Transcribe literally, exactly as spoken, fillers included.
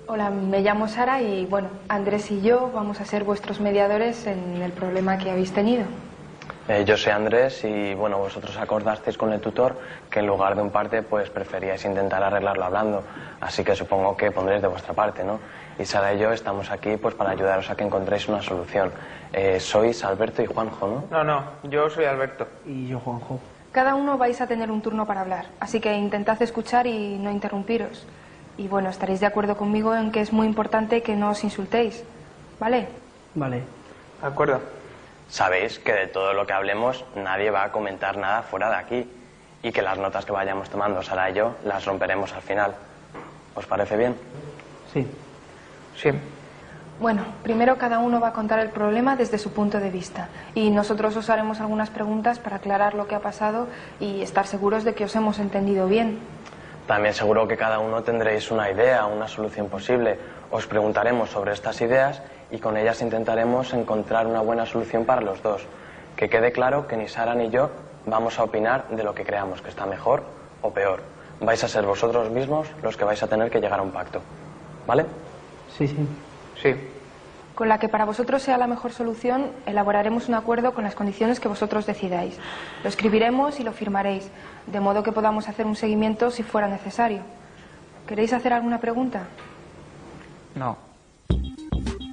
Hola, me llamo Sara y bueno, Andrés y yo vamos a ser vuestros mediadores en el problema que habéis tenido. Eh, yo soy Andrés y bueno, vosotros acordasteis con el tutor que en lugar de un parte pues preferíais intentar arreglarlo hablando, así que supongo que pondréis de vuestra parte, ¿no? Y Sara y yo estamos aquí pues para ayudaros a que encontréis una solución. Eh, sois Alberto y Juanjo, ¿no? No, no, yo soy Alberto. Y yo, Juanjo. Cada uno vais a tener un turno para hablar, así que intentad escuchar y no interrumpiros. Y bueno, estaréis de acuerdo conmigo en que es muy importante que no os insultéis, ¿vale? Vale. De acuerdo. Sabéis que de todo lo que hablemos nadie va a comentar nada fuera de aquí y que las notas que vayamos tomando Sara y yo las romperemos al final. ¿Os parece bien? Sí. Sí. Bueno, primero cada uno va a contar el problema desde su punto de vista y nosotros os haremos algunas preguntas para aclarar lo que ha pasado y estar seguros de que os hemos entendido bien. También seguro que cada uno tendréis una idea, una solución posible. Os preguntaremos sobre estas ideas y con ellas intentaremos encontrar una buena solución para los dos. Que quede claro que ni Sara ni yo vamos a opinar de lo que creamos que está mejor o peor. Vais a ser vosotros mismos los que vais a tener que llegar a un pacto. ¿Vale? Sí, sí. Sí. Con la que para vosotros sea la mejor solución, elaboraremos un acuerdo con las condiciones que vosotros decidáis. Lo escribiremos y lo firmaréis, de modo que podamos hacer un seguimiento si fuera necesario. ¿Queréis hacer alguna pregunta? No.